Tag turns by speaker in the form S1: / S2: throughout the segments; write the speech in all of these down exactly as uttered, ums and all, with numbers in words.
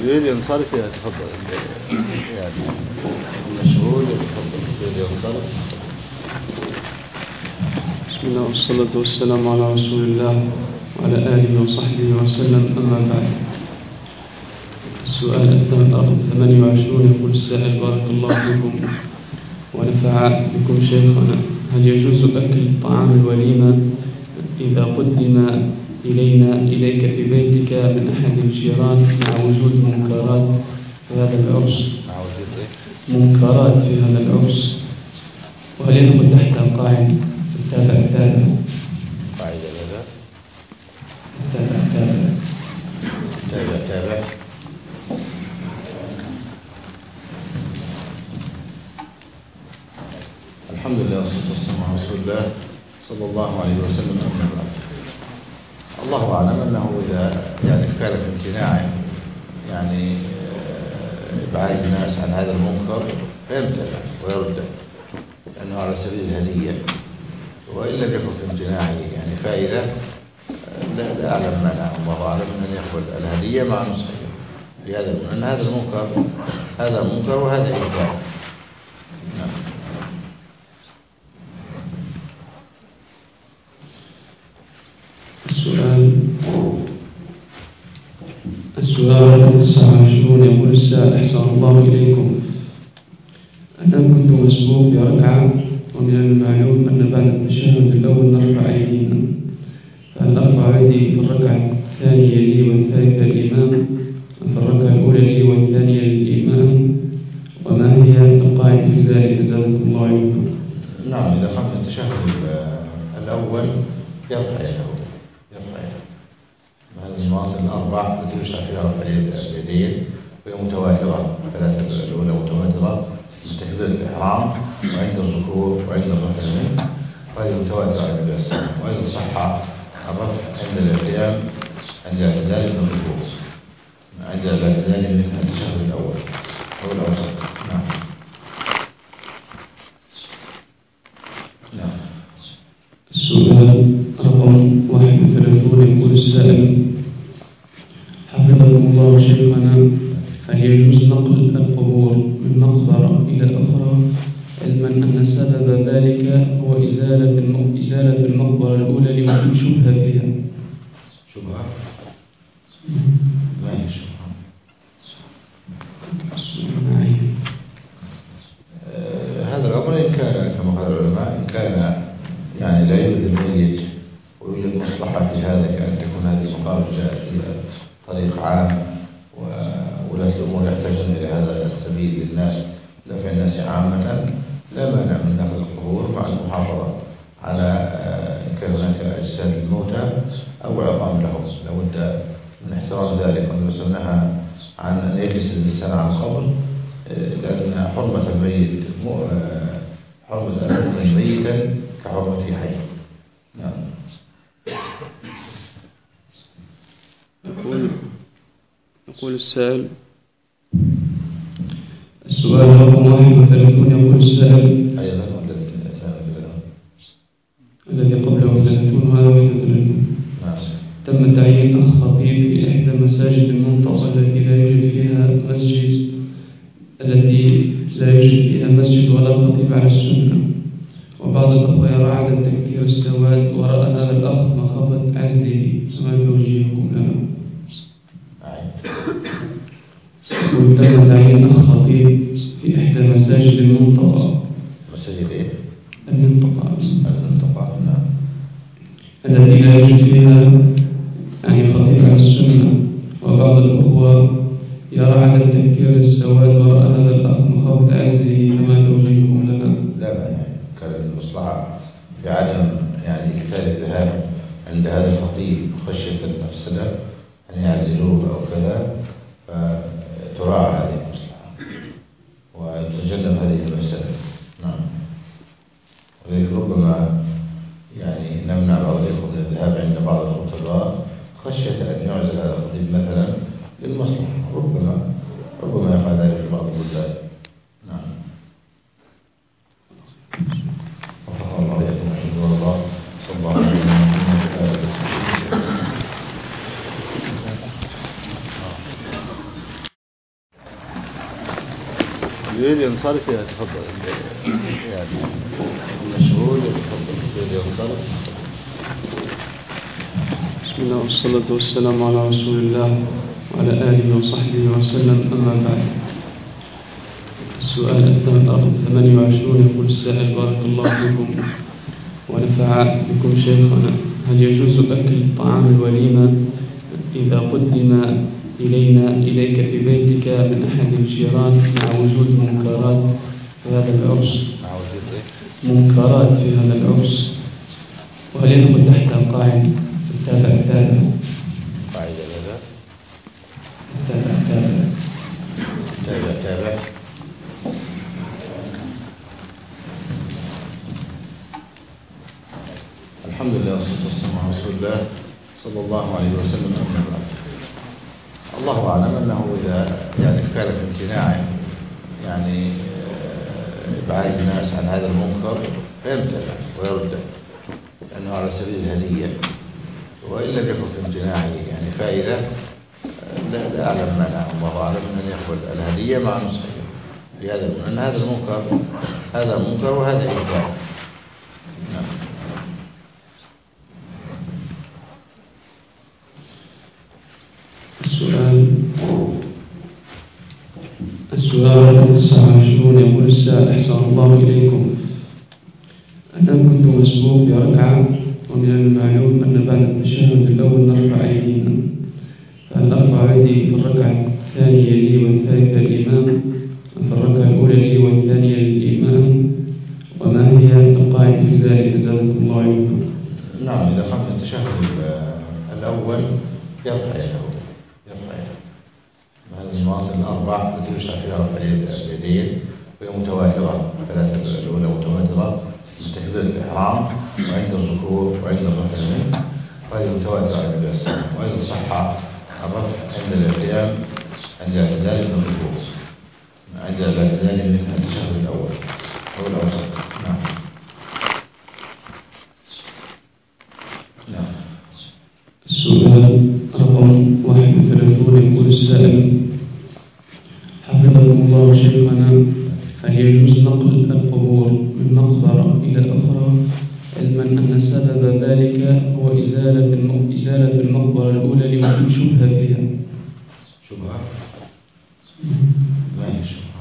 S1: يريد ينصرف يتفضل، يعني المشهود يتفضل يريد ينصرف.
S2: بسم الله والصلاة والسلام على رسول الله وعلى آله وصحبه وسلم، أما بعد. السؤال الرقم ثمانية وعشرين يقول السائل: بارك الله فيكم ونفع بكم شيخنا، هل يجوز أكل طعام الوليمة إذا قدم إلينا إليك في بيتك من أحد الجيران مع وجود منكرات في هذا العرس منكرات في هذا العرس وهل يدخل تحت قاعدة التابع التابع
S1: قاعدة ماذا؟
S2: التابع التابع
S1: تابع تابع الحمد لله والصلاة والسلام على رسول الله صلى الله عليه وسلم. أما بعد، الله أعلم أنه إذا يعني كان في امتناع يعني إبعاد الناس عن هذا المنكر فيمتنع ويرد لأنه على سبيل الهدية، وإن لم يكن في امتناعه يعني فائدة لا, لا أعلم مانع، الله أعلم أن يأخذ الهدية مع نصحه لهذا، لأن هذا المنكر هذا منكر وهذا إنكار. نعم.
S2: السؤال السؤال تسعة وعشرون يقول السائل: أحسن الله إليكم، أنا كنت مسبوق بركعة ومن المعلوم أن بعد التشهد الأول نرفع أيدينا، فهل أرفع أيدي في الركعة الثانية لي والثالثة للإمام أم في الركعة الأولى لي والثانية للإمام؟ وما هي القاعدة في ذلك جزاكم الله عنكم؟
S1: نعم، إذا قام التشهد الأول يرفع يده يرفع يده هذه المواطن الأربع التي يشرع فيها رفع اليدين، وهي متواترة، ثلاثة الأولى متواترة من تكبيرة الإحرام وعند الركوع وعند الرفع منه، وهذه متواترة عند النبي صلى الله عليه وسلم. وأيضا صح الرفع عند الاعتدال عند الاعتدال من الركوع عند الاعتدال من التشهد الأول أو الأوسط. نعم. نعم.
S2: السؤال رقم واحد وثلاثون يقول السائل: حفظكم الله شيخنا، هل يجوز نقل القبور من مقبرة إلى الأخرى، علما أن سبب ذلك هو إزالة إزالة المقبرة الأولى لوجود شبهة فيها؟
S1: شبهة؟ ما هي الشبهة؟ آه هذا الأمر إن كان كما قال العلماء إن كان يعني لا يوجد الميت ويوجد مصلحة في هذا، كأن تكون هذه المقابر جاءت إلى طريق عام وولاة الأمور يحتاجون إلى هذا السبيل للناس لدفع الناس عامة، لا مانع من نقل القبور مع المحافظة على إن كان هناك أجساد الموتى أو عظام لهم، لابد من احترام ذلك. والرسول نهى عن أن يجلس الإنسان على القبر، لأن حرمة الميت حرمة أن يكون ميتا كحرمته حيا. نعم.
S2: يقول يقول السائل: السؤال رقم واحد وثلاثون يقول السائل
S1: أيضا
S2: الذي قبله ثلاثون وهذا واحد وثلاثون.
S1: نعم.
S2: تم تعيين أخ خطيب في إحدى مساجد المنطقة التي لا يوجد فيها مسجد التي لا يوجد فيها مسجد ولا خطيب على السنة، وبعض الأخوة يرى عدم تكثير السواد وراء هذا الأخ مخافة عزله، فما توجيهكم له؟ وتم تعيين أخ خطيب في إحدى مساجد المنطقة.
S1: مساجد إيه؟
S2: المنطقة
S1: المنطقة نعم.
S2: التي لا يوجد فيها يعني خطيب على السنة، وبعض الأخوة يرى عدم تكثير السواد وراء هذا الأخ مخافة عزله، فما توجيهكم لنا؟
S1: لا مانع، كان المصلحة في عدم يعني إكثار الذهاب عند هذا الخطيب خشية المفسدة أن يعزلوه أو كذا، فتراعى هذه المصلحة وتتجنب هذه المفسدة. نعم. ولذلك ربما يعني نمنع بعض الإخوة من الذهاب عند بعض الخطباء خشية أن يعزل هذا الخطيب مثلا للمصلحة، ربما ربما يفعل ذلك في بعض البلدان. نعم. وفق الله وإياكم ورحمة الله صلى الله عليه وسلم. يريد ينصرف يتفضل، يعني المشهور يتفضل يريد ينصرف.
S2: بسم الله والصلاة والسلام على رسول الله وعلى آله وصحبه وسلم، أما بعد. السؤال الثاني وعشرون يقول السائل: بارك الله فيكم ونفع بكم شيخنا، هل يجوز أكل طعام الوليمة إذا قدم إلينا إليك في بيتك من أحد الجيران مع وجود منكرات في هذا العرس منكرات في هذا العرس وهل يدخل تحت قاعدة التابع التابع
S1: قاعدة ماذا؟
S2: التابع التابع
S1: تابع تابع الحمد لله والصلاة والسلام على رسول الله صلى الله عليه وسلم. أما بعد، الله أعلم أنه إذا يعني كان في امتناع يعني إبعاد الناس عن هذا المنكر فيمتنع ويرد لأنه على سبيل الهدية، وإن لم يكن في امتناعه يعني فائدة لا, لا أعلم مانع، الله أعلم أن يقبل الهدية مع نصحه لهذا، لأن هذا المنكر هذا منكر وهذا إبداع. نعم.
S2: السؤال السؤال التاسع والعشرون يقول السائل: أحسن الله إليكم، أنا كنت مسبوق بركعة ومن المعلوم أن بعد التشهد الأول نرفع أيدينا، فهل أرفع أيدي في الركعة الثانية لي والثالثة للإمام أم في الركعة الأولى لي والثانية للإمام؟ وما هي القاعدة في ذلك جزاكم الله عليكم؟
S1: نعم، إذا قام التشهد الأول يرفع يده يرفع يده هذه المواطن الأربع التي يشرع فيها رفع اليدين، وهي متواترة، ثلاثة الأولى متواترة من تكبيرة الإحرام وعند الركوع وعند الرفع منه، وهذه متواترة عند النبي صلى الله عليه وسلم. وأيضا صح الرفع عند الاعتدال عند الاعتدال من الركوع، عند الاعتدال من التشهد الأول أو الأوسط. نعم. نعم.
S2: السؤال رقم واحد وثلاثون يقول السائل: حفظكم الله شيخنا، هل يجوز نقل القبور من مقبرة إلى أخرى، علما أن سبب ذلك هو إزالة إزالة المقبرة الأولى لوجود شبهة فيها؟
S1: شبهة؟ ما هي شبهة؟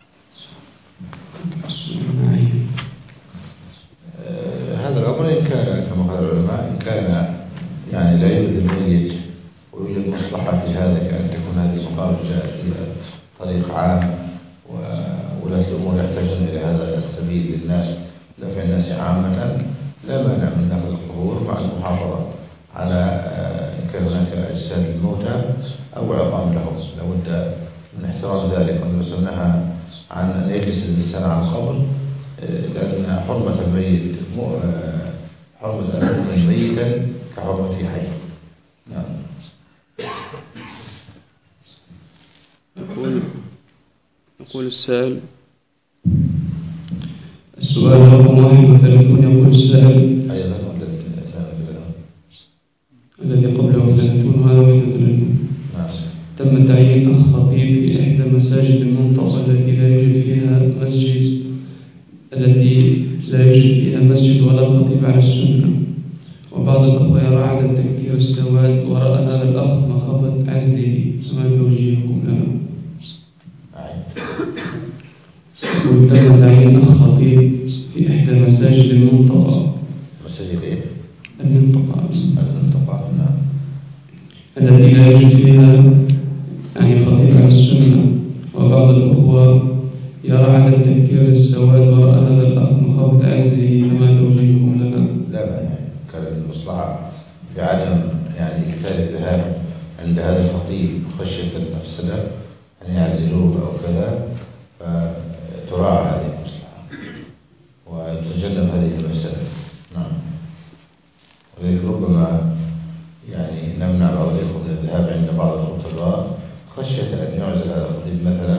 S1: آه هذا الأمر إن كان كما قال العلماء، إن كان يعني لا يؤذي الميت ويوجد مصلحة في هذا، كأن تكون هذه المقابر جاءت في طريق عام وولاة الأمور يحتاجون إلى هذا السبيل للناس لنفع الناس عامة، لا مانع من نقل القبور مع المحافظة على إن كان هناك أجساد الموتى أو عظام لهم، لابد من احترام ذلك. والرسول نهى عن أن يجلس الإنسان على القبر، لأن حرمة الميت حرمة المؤمن ميتا كحرمته حيا. نعم.
S2: يقول يقول السائل: السؤال رقم واحد وثلاثون يقول السائل
S1: أيضا
S2: الذي قبله ثلاثون وهذا واحد وثلاثون.
S1: نعم.
S2: تم تعيين أخ خطيب في إحدى مساجد المنطقة التي لا يوجد فيها مسجد التي لا يوجد فيها مسجد ولا خطيب على السنة، وبعض الأخوة يرى عدم تكثير السواد وراء هذا الأخ مخافة عزله، فما توجيهكم لنا؟ وتم تعيين أخ خطيب في إحدى مساجد المنطقة.
S1: مساجد إيه؟
S2: المنطقة
S1: المنطقة نعم.
S2: التي لا يوجد فيها يعني خطيب على السنة، وبعض الأخوة يرى عدم تكثير السواد وراء هذا الأخ مخافة عزله، فما توجيهكم لنا؟
S1: لا مانع، كان المصلحة في عدم يعني إكثار الذهاب عند هذا الخطيب خشية المفسدة أن يعزلوه أو كذا، فتراعى هذه المصلحة وتتجنب هذه المفسدة. نعم. ولكن ربما يعني نمنع بعض الإخوة من الذهاب عند بعض الخطباء خشية أن يعزل هذا الخطيب مثلا